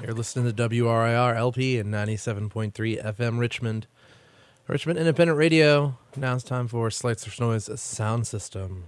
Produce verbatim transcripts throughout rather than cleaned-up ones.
You're listening to W R I R L P and ninety-seven point three F M Richmond. Richmond Independent Radio. Now it's time for Slight Source Noise Sound System.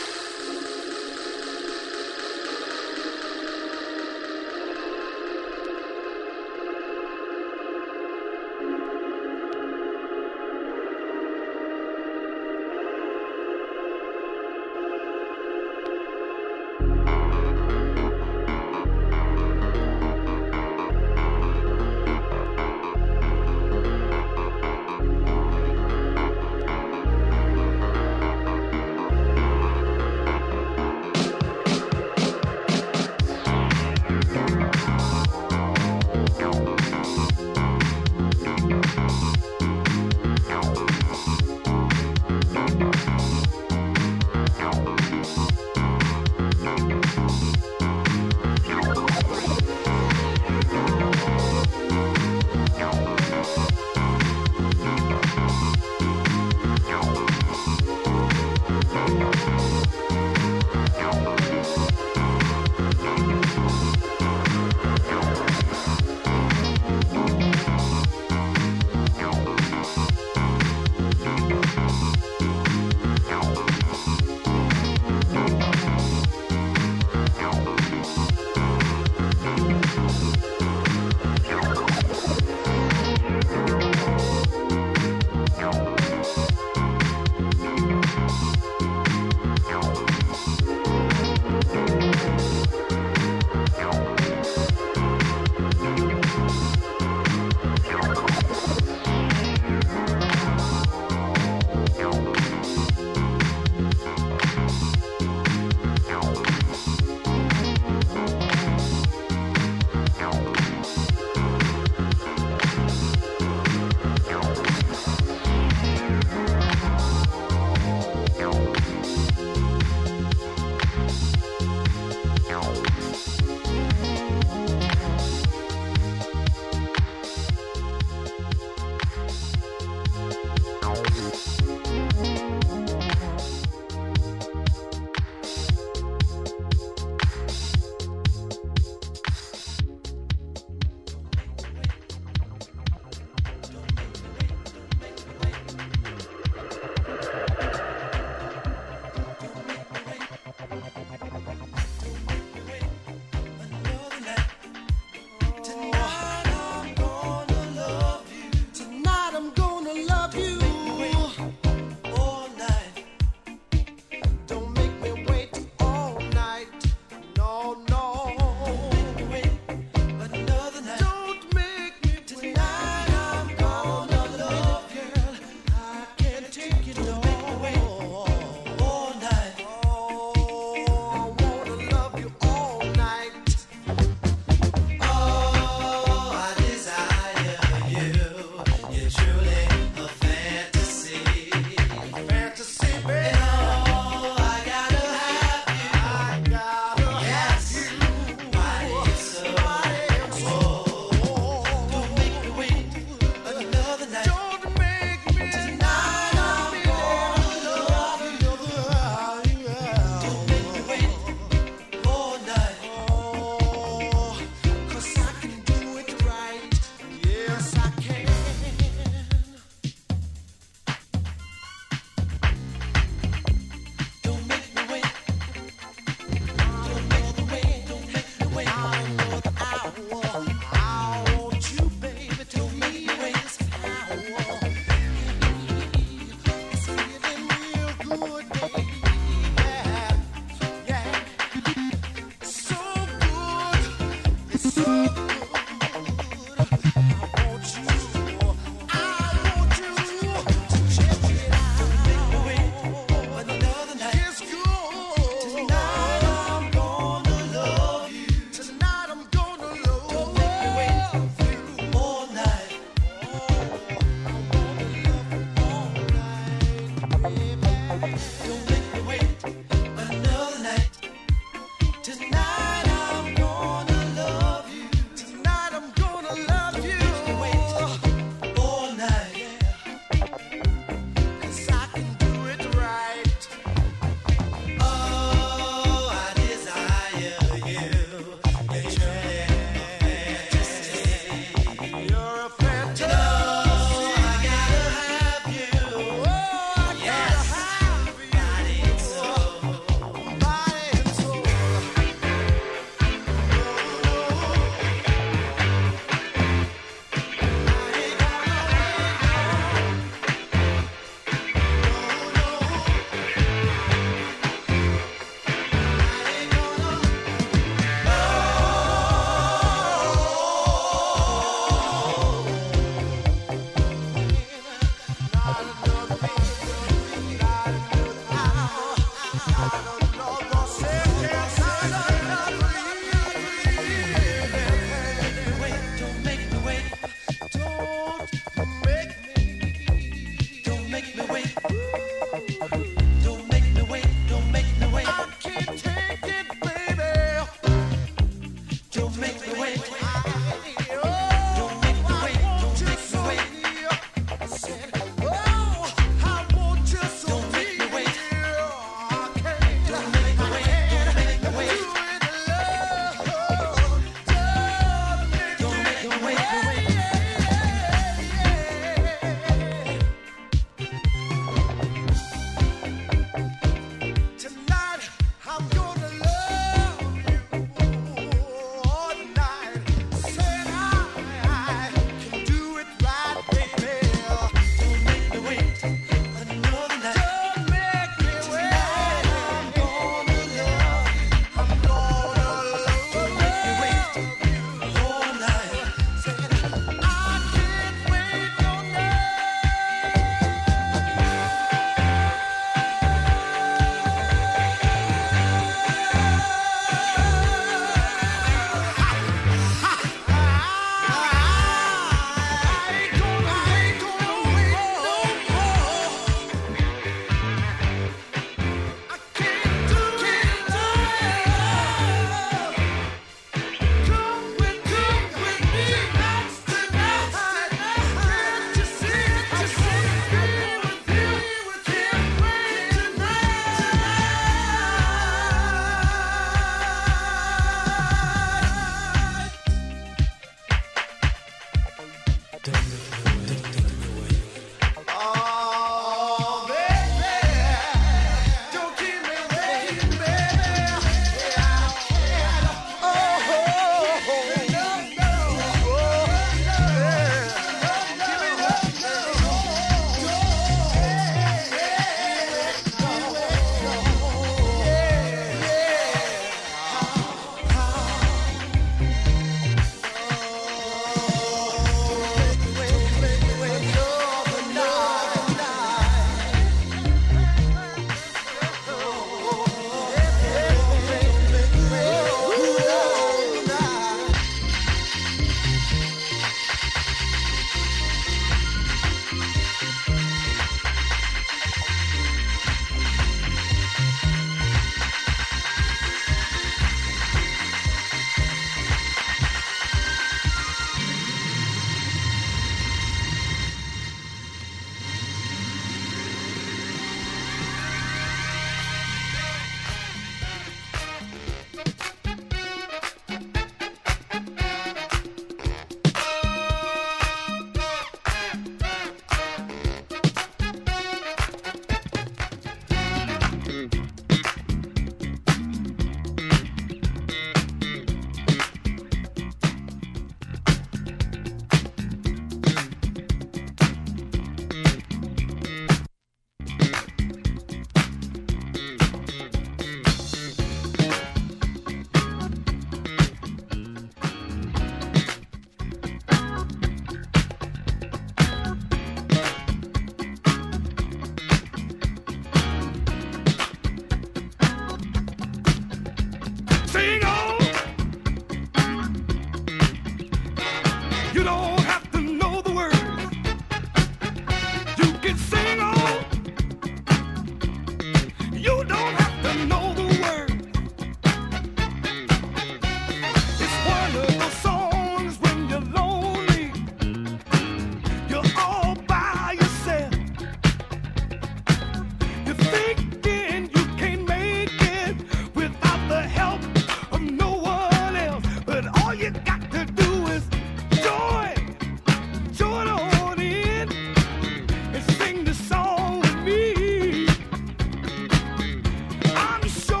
I'm sure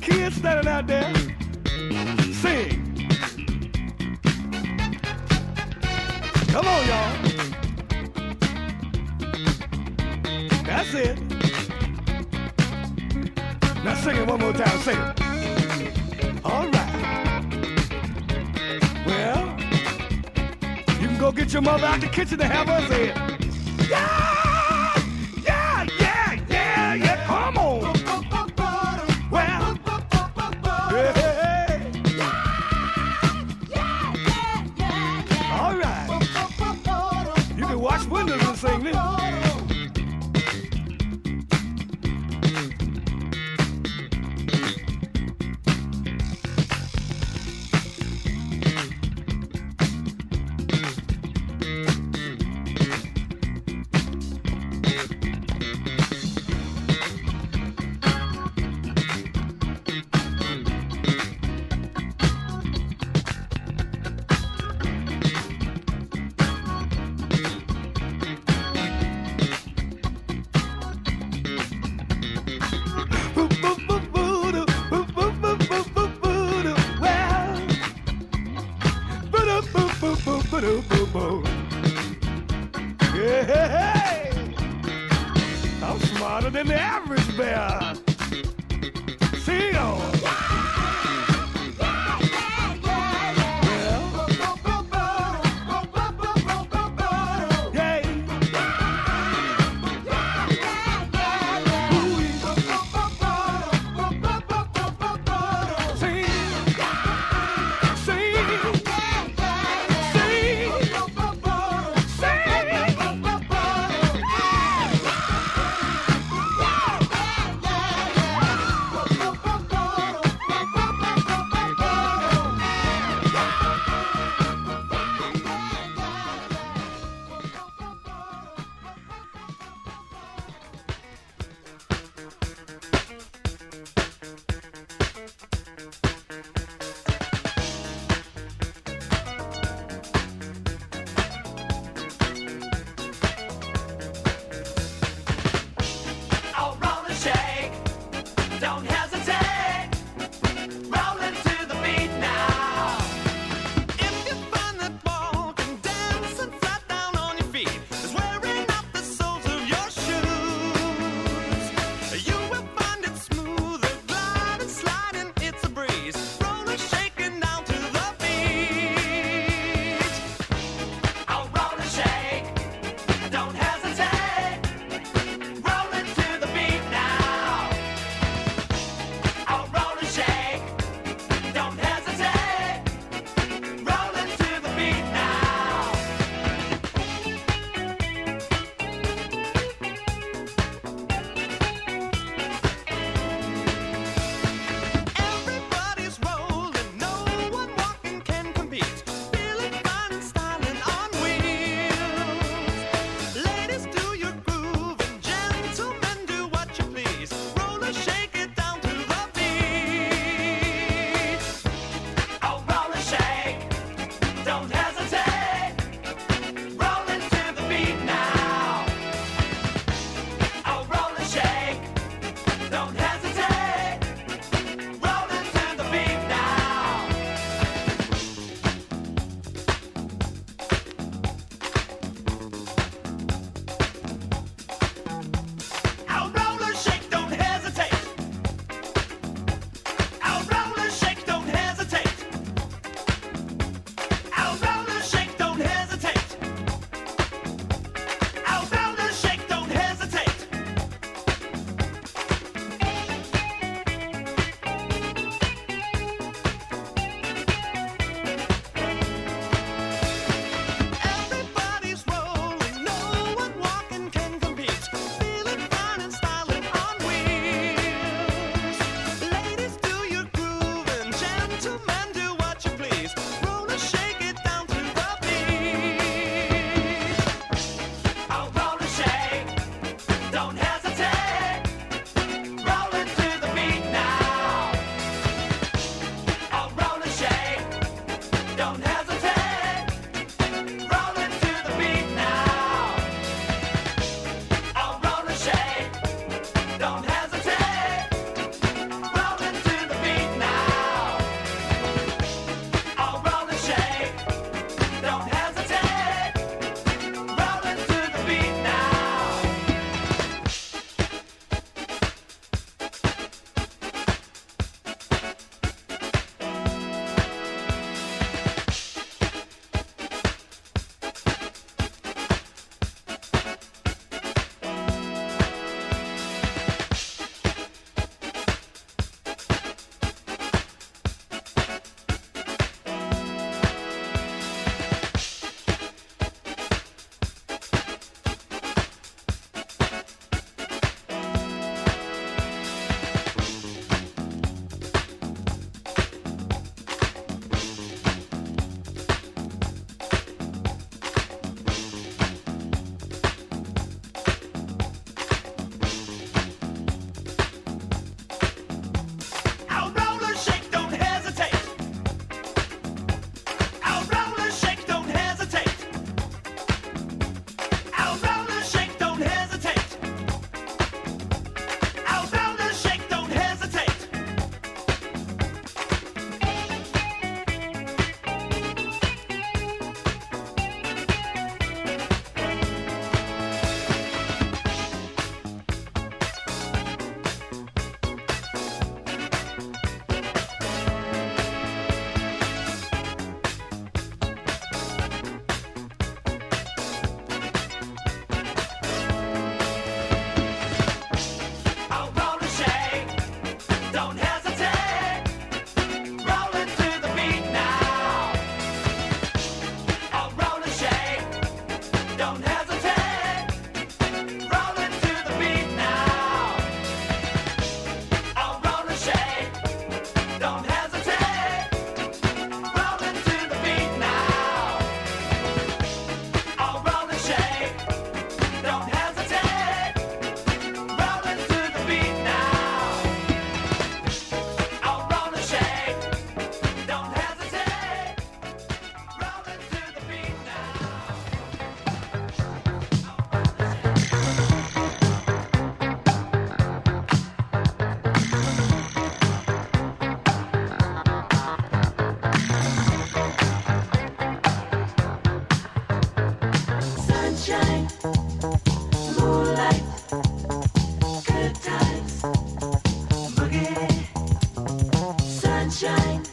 kids standing out there, sing. Come on, y'all. That's it. Now sing it one more time. Sing it. All right. Well, you can go get your mother out the kitchen to have her say it. Yeah, yeah, yeah, yeah, yeah. Come on. Well, hey, hey, hey. All right. You can wash windows and sing this.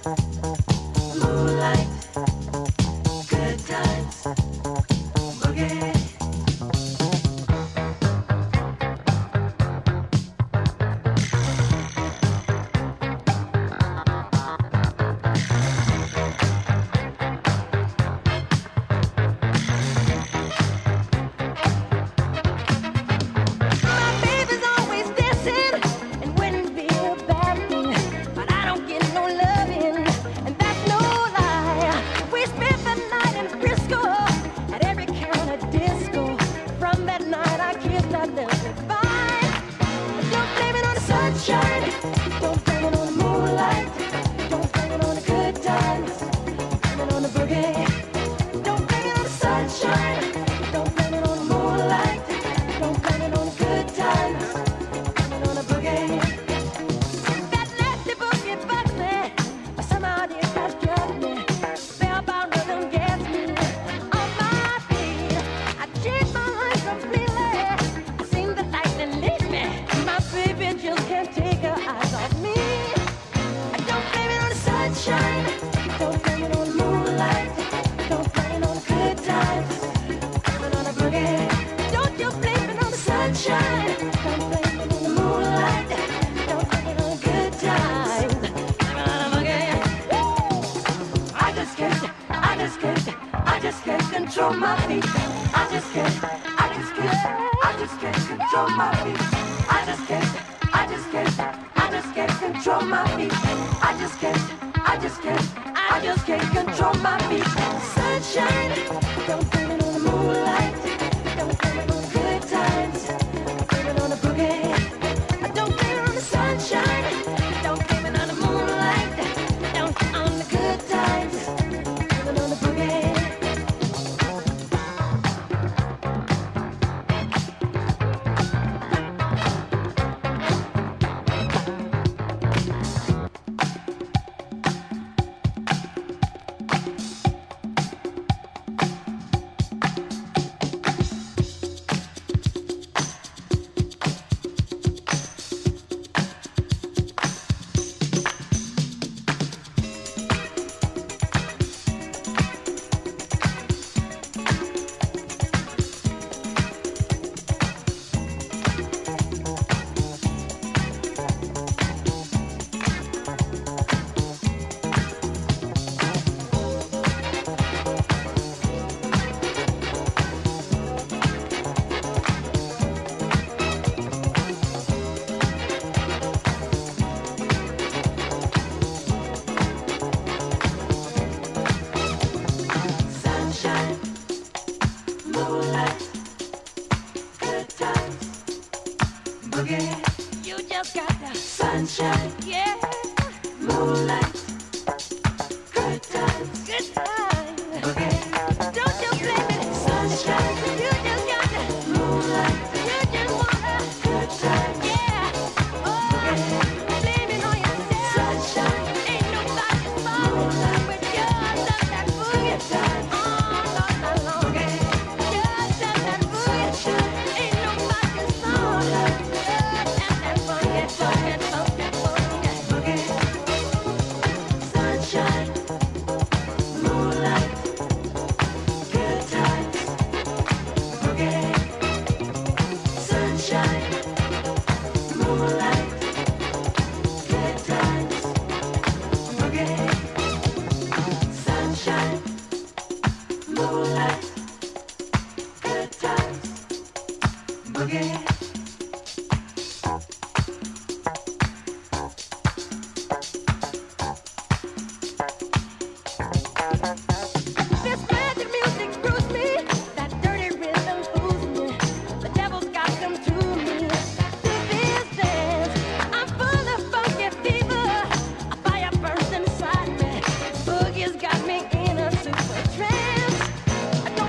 Got me in a super trance. I don't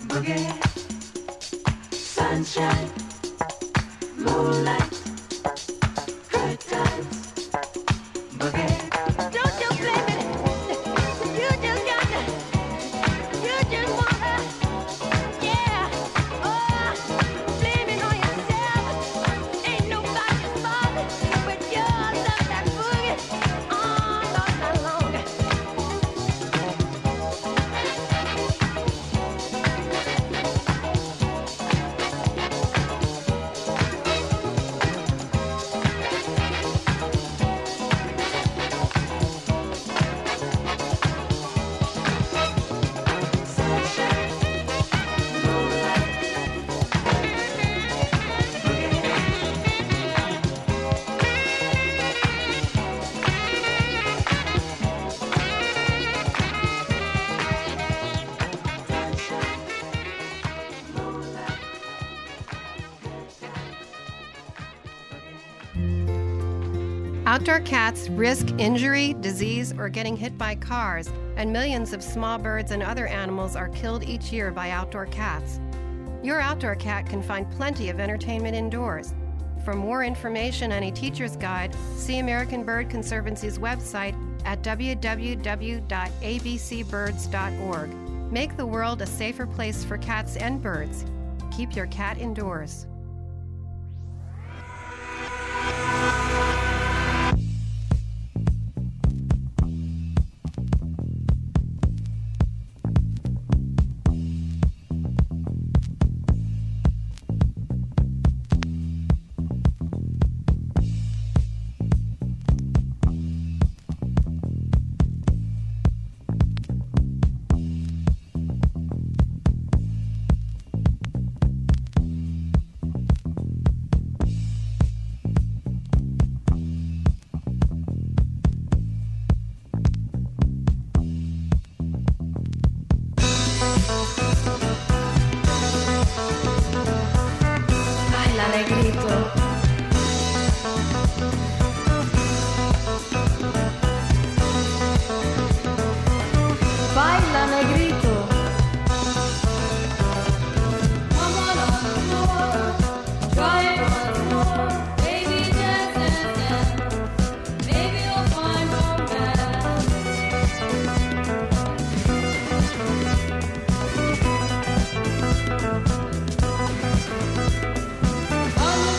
Sunshine, moonlight, good times, boogie. Don't you blame it, you just got to, you just wanna, yeah, oh, blame it on yourself, ain't nobody's fault, but you love that boogie all night long. Outdoor cats risk injury, disease, or getting hit by cars, and millions of small birds and other animals are killed each year by outdoor cats. Your outdoor cat can find plenty of entertainment indoors. For more information and a teacher's guide, see American Bird Conservancy's website at w w w dot a b c birds dot org. Make the world a safer place for cats and birds. Keep your cat indoors. Oh,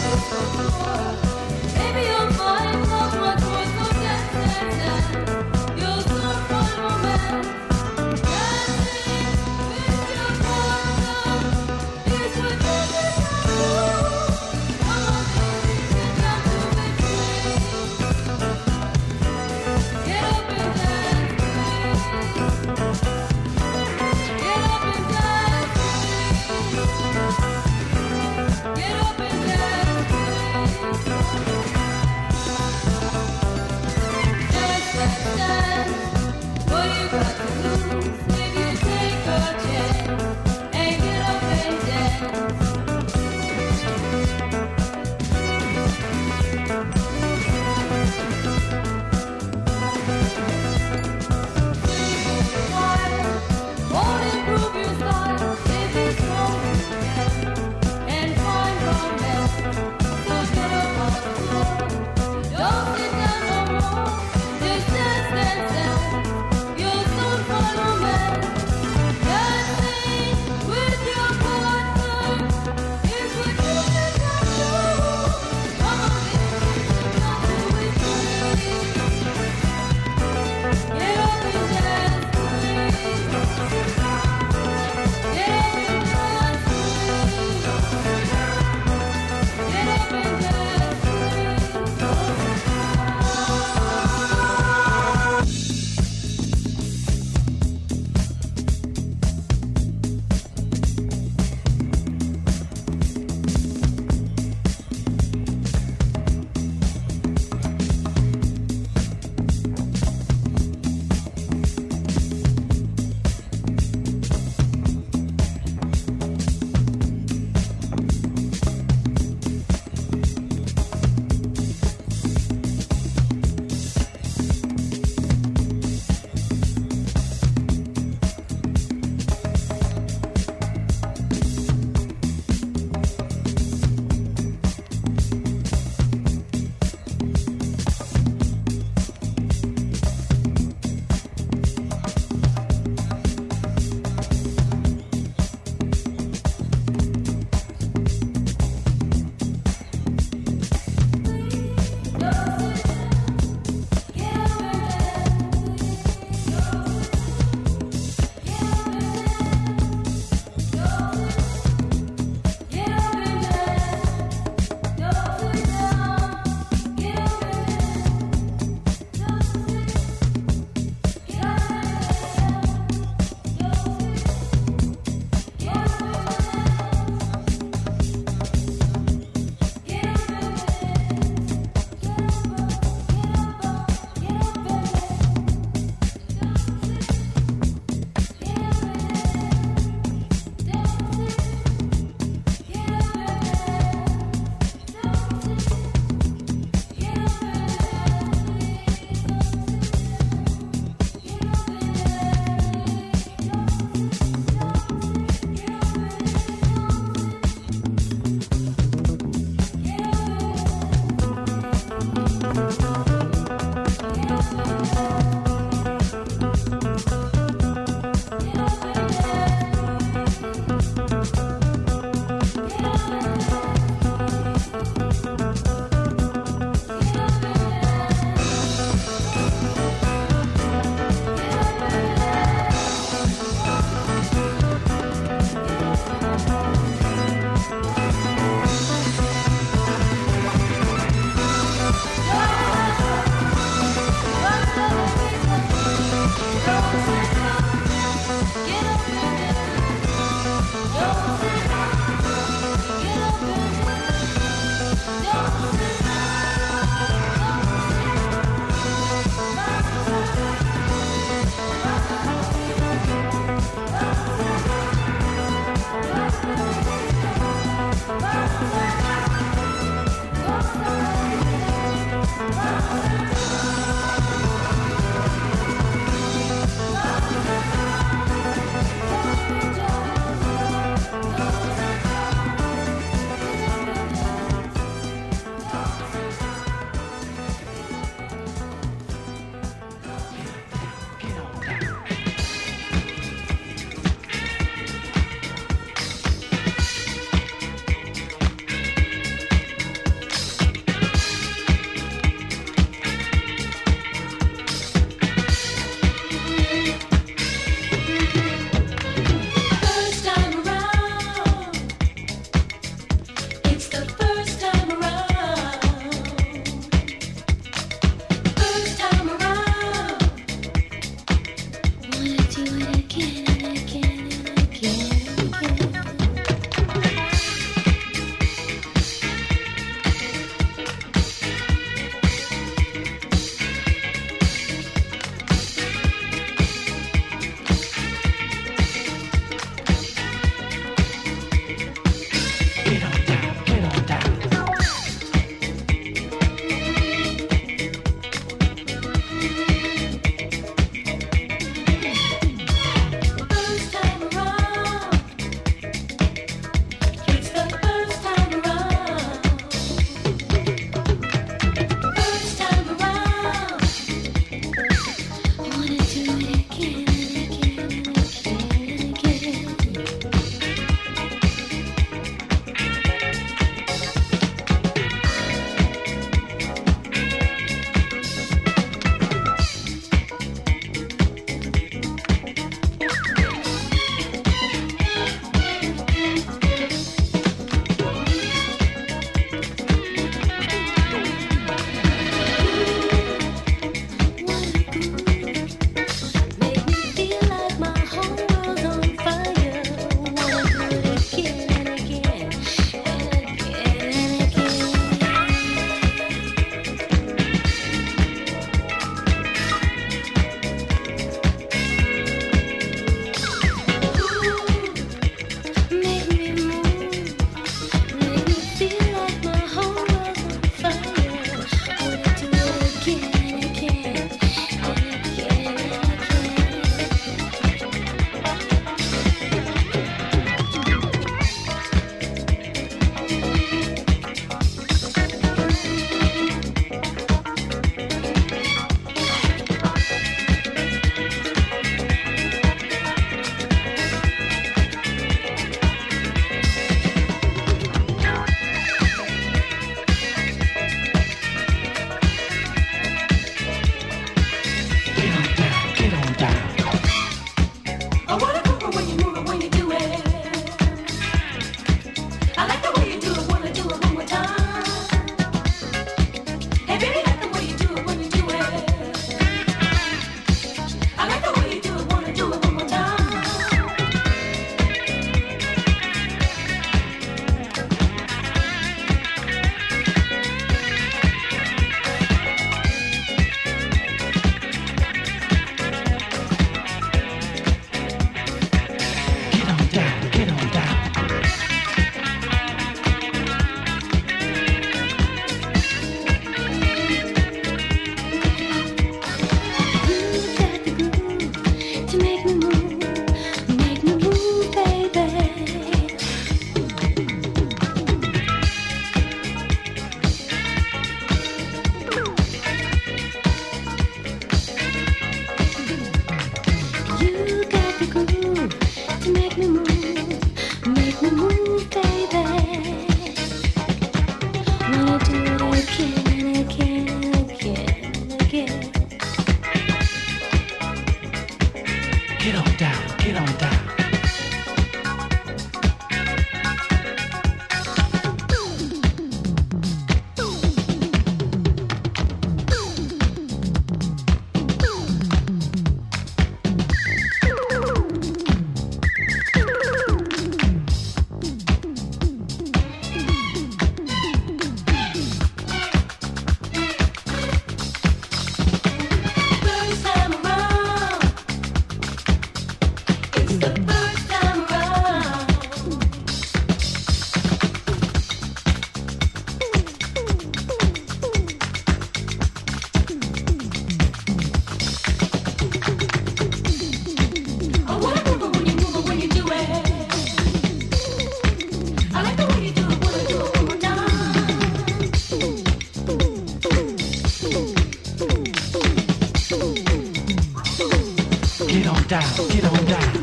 me move, baby. Wanna do it again and again and again and again. Get on down, get on down. First time around, it's the first time around. I wanna move it when you move it when you do it. I like the way you do it, wanna do it one more Get on down, get on down.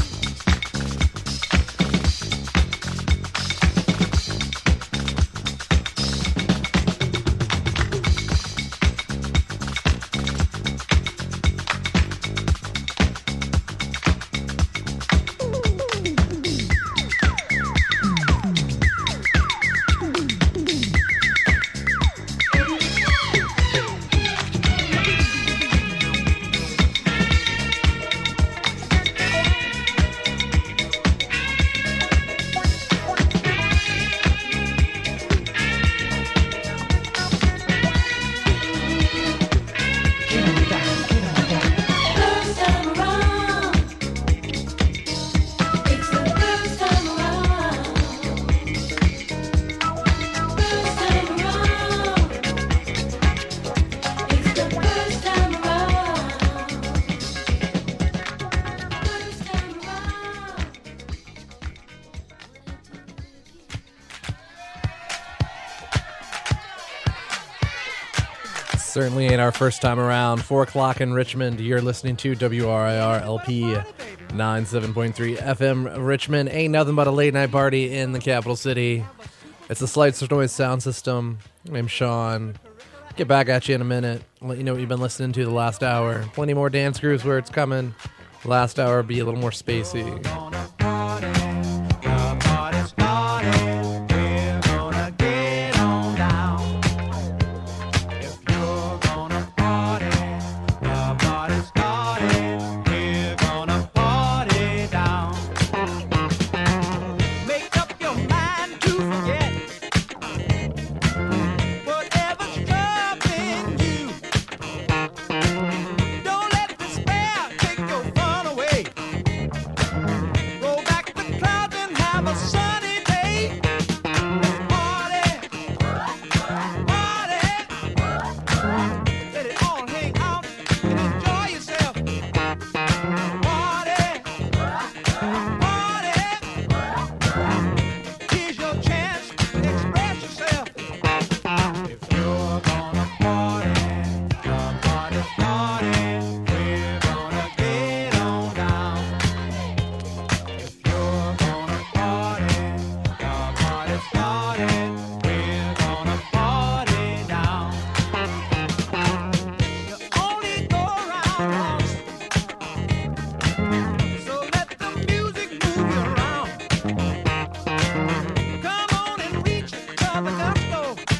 Get on down, get on down. First time around, it's the first time around. First time around, it's the first time around. First time around. Certainly ain't our first time around. Four o'clock in Richmond. You're listening to W R I R L P ninety-seven point three F M Richmond. Ain't nothing but a late night party in the capital city. It's the Slights Noise sound system. My name's Sean. Get back at you in a minute. Let you know what you've been listening to the last hour. Plenty more dance grooves where it's coming. Last hour be a little more spacey. Make up your mind to forget whatever's troubling you. Don't let despair take your fun away. Roll back the clouds and have a sunny day. Party, party, let it all hang out and enjoy yourself. Party, party. Here's your chance to express yourself. If you're gonna party, the party's started. We're gonna get on down. If you're gonna party, the party's started. We're gonna party down. You only go around once, so let the music move you around. Come on and reach the gusto.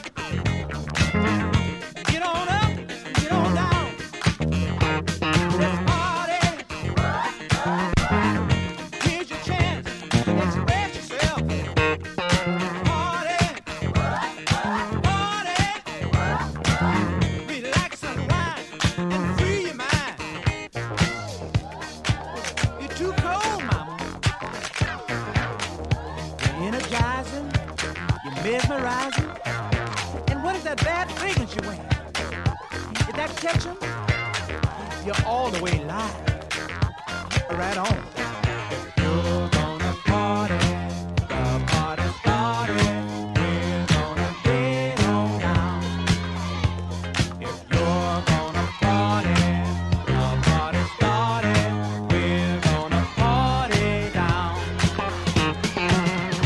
Get on up, get on down. Let's party. Here's your chance to express yourself. Party, party. Relax and unwind and free your mind. You're too cold, mama. You're energizing, you're mesmerizing. And what is that bad fragrance you're wearing? Is that ketchup? You're all the way live. Right on. If you're gonna party, the party's started. We're gonna get on down. If you're gonna party, the party's started. We're gonna party down.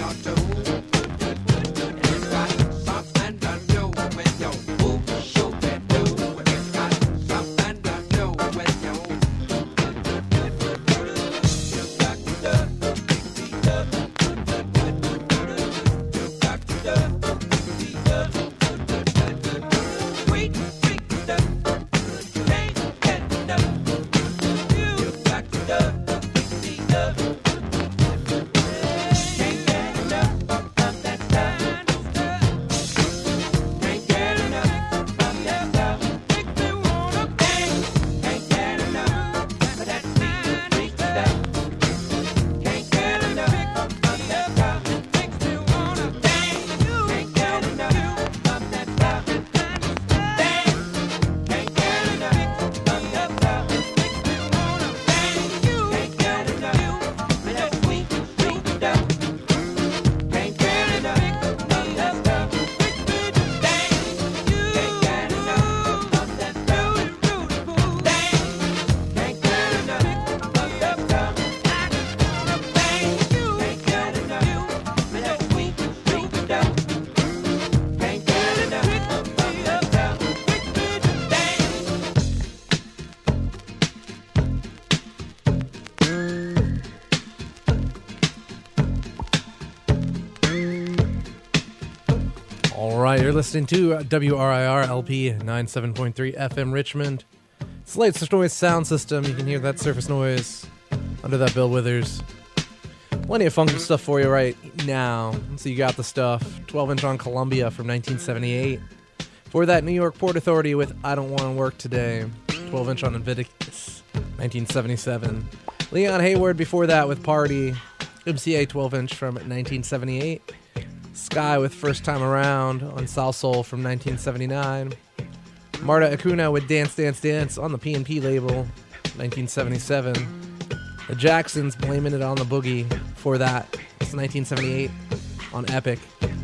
You're listening to W R I R L P ninety-seven point three F M Richmond. It's the latest noise sound system. You can hear that surface noise under that Bill Withers. Plenty of funky stuff for you right now. So you got the stuff. twelve inch on Columbia from nineteen seventy-eight. For that, New York Port Authority with I Don't Want to Work Today. twelve inch on Invictus, nineteen seventy-seven. Leon Hayward before that with Party. M C A twelve inch from nineteen seventy-eight. Sky with First Time Around on South Soul from nineteen seventy-nine. Marta Acuna with Dance Dance Dance on the P and P label, nineteen seventy-seven. The Jacksons Blaming It on the Boogie for that. It's nineteen seventy-eight on Epic.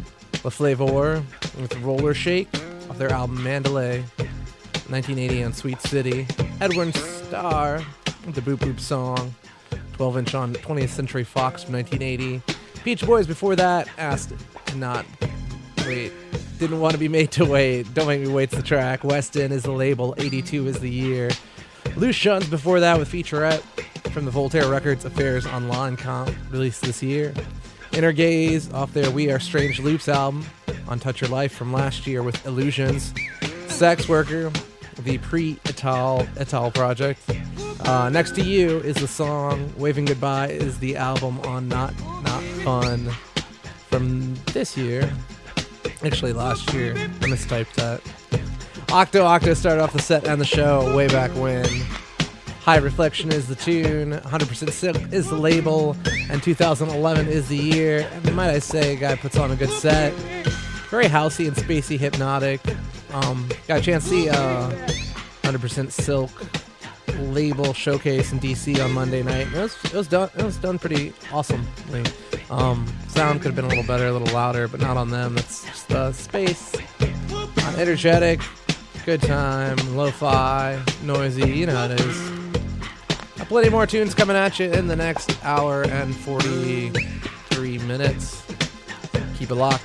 La Flavor with Roller Shake off their album Mandalay, nineteen eighty on Sweet City. Edwin Starr with the Boop Boop song, twelve inch on twentieth Century Fox from nineteen eighty. Peach Boys before that, Asked to Not Wait. Didn't Want to Be Made to Wait. Don't Make Me Wait's the track. Weston is the label. eighty-two is the year. Loose Shuns before that with Featurette from the Voltaire Records Affairs Online comp released this year. Inner Gaze off their We Are Strange Loops album on Touch Your Life from last year with Illusions. Sex Worker, the pre-Etal Etal project. Uh, Next to You is the song. Waving Goodbye is the album on Not Not Fun from this year. Actually, last year. I mistyped that. Octo Octo started off the set and the show way back when. High Reflection is the tune. one hundred percent Silk is the label. And two thousand eleven is the year. And might I say, a guy puts on a good set. Very housey and spacey, hypnotic. Um, got a chance to see uh, one hundred percent Silk label showcase in D C on Monday night. It was it was done it was done pretty awesomely. Um, sound could have been a little better, a little louder, but not on them. That's just uh, space. Uh, energetic, good time, lo-fi, noisy. You know how it is. Got plenty more tunes coming at you in the next hour and forty-three minutes. Keep it locked.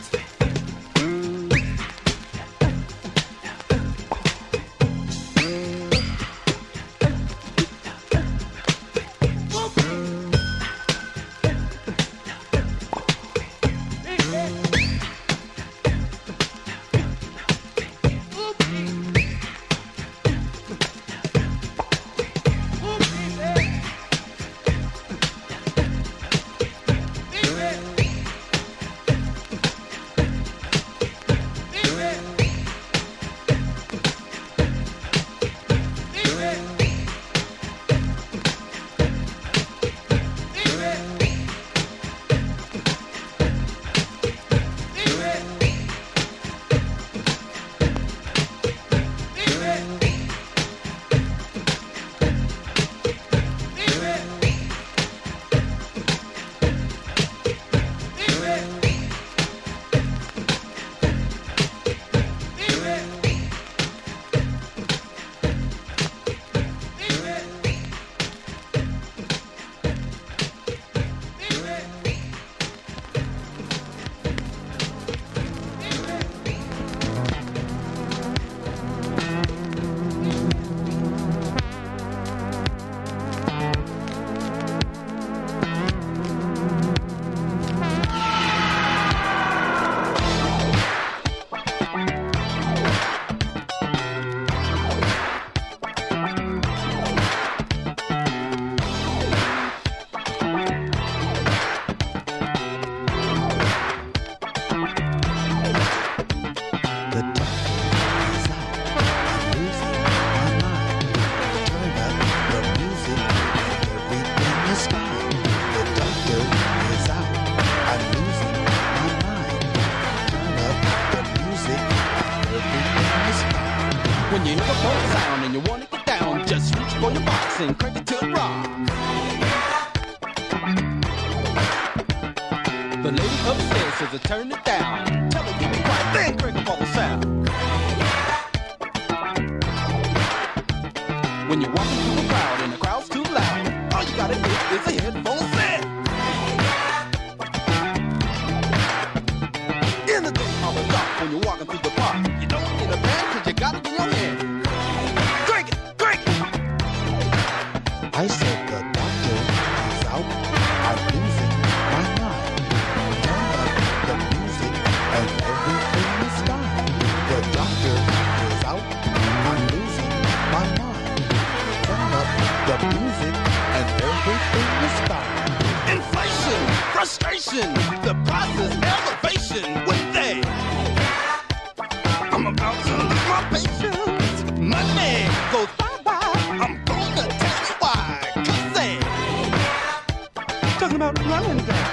When you hear the phone sound and you want to get down, just reach for your box and crank it to the rock. The lady upstairs says to turn it down. Tell her to be quiet, then crank up all the sound. When you're walking through a crowd and the crowd's too loud, all you gotta do is a headphone set. In the day on the dark, when you're walking through the park, you don't need a band cause you got it in your hand. Drink it, drink it. I said the doctor is out. I'm losing my mind. Turn up the music and everything is fine. The doctor is out. I'm losing my mind. Turn up the music and everything is fine. Inflation, frustration, the price is elevation. When they, I'm about to lose my patience. Money goes bye-bye. I'm gonna tell you why. Cause they talking about running dance.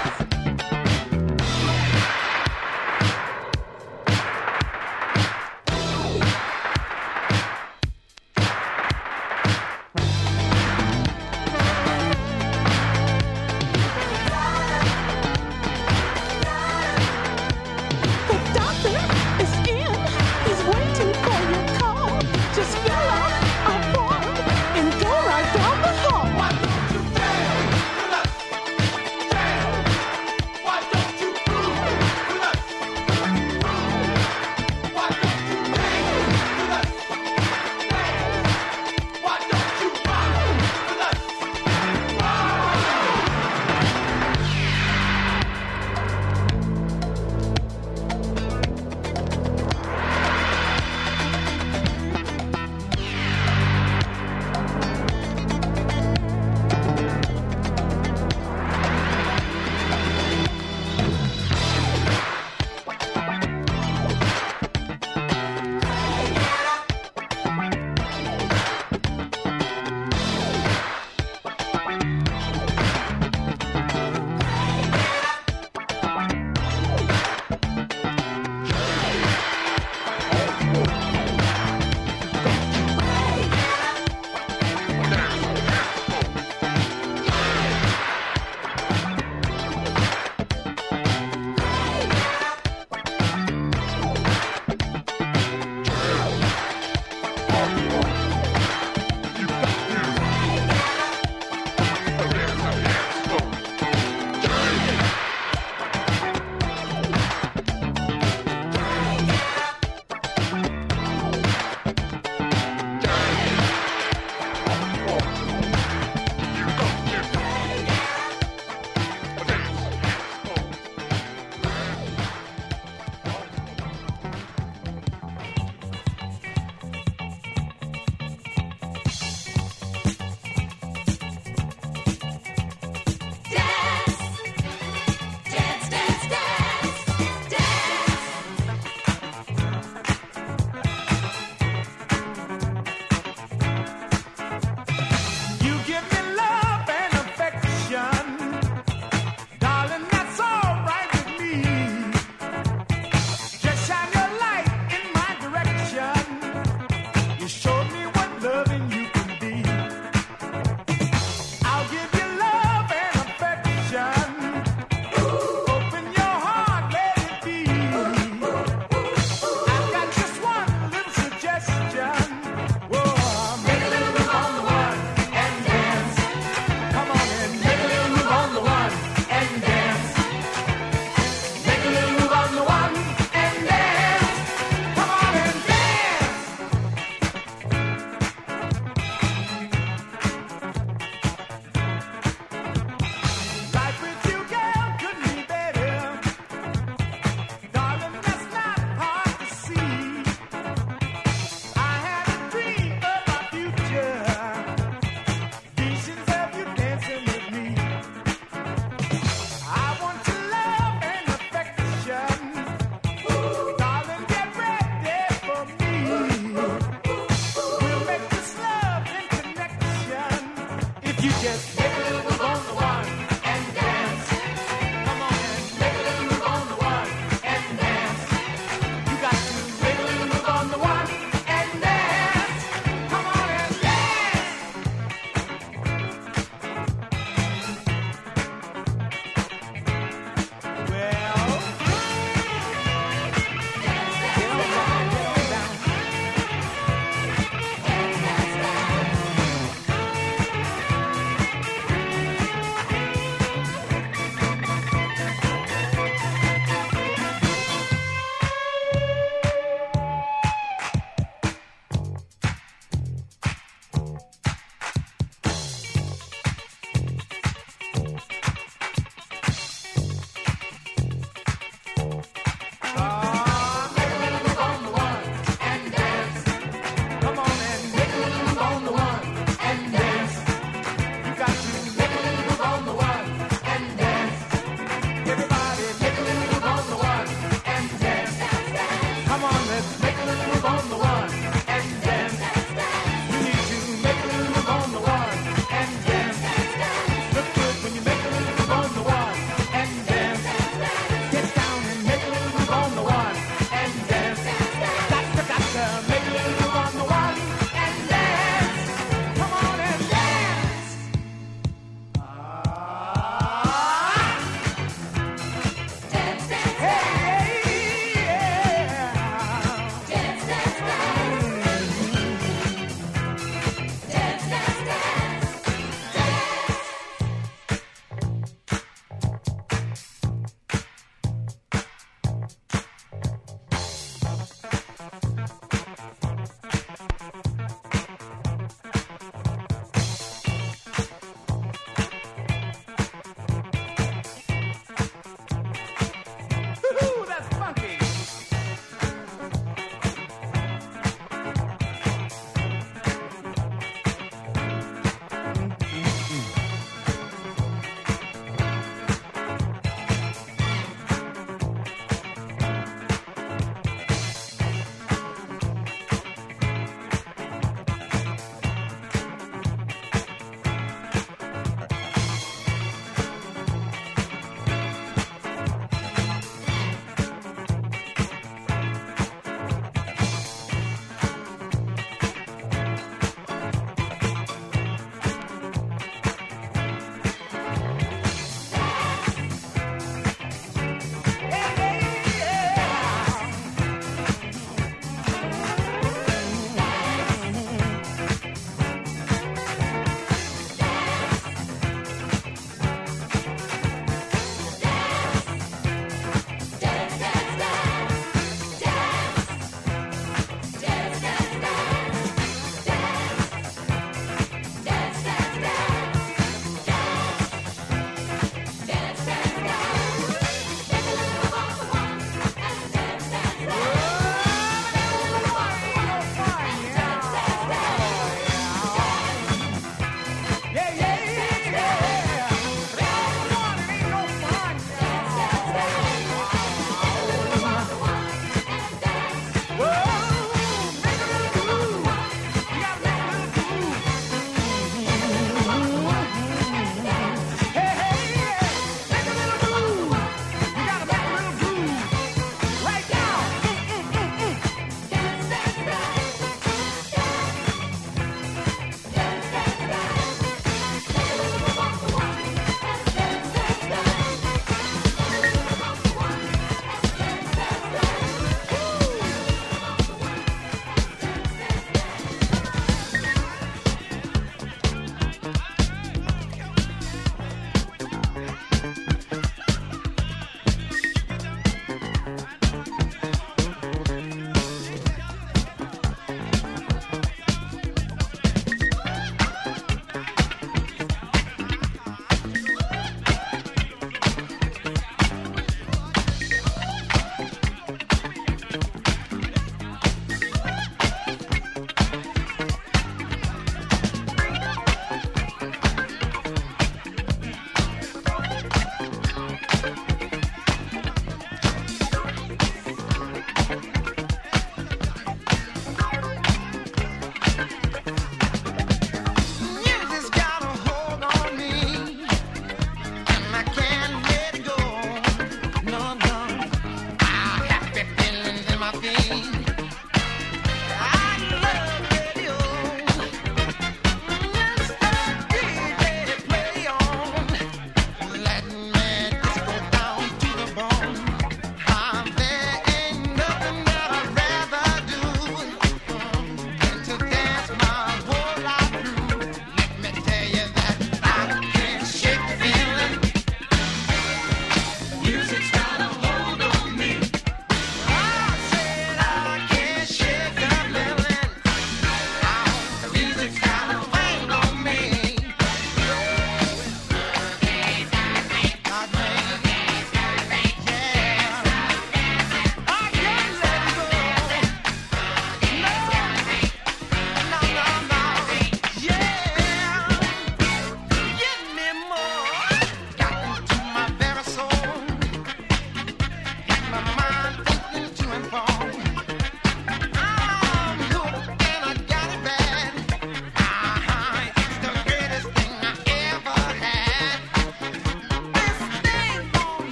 dream.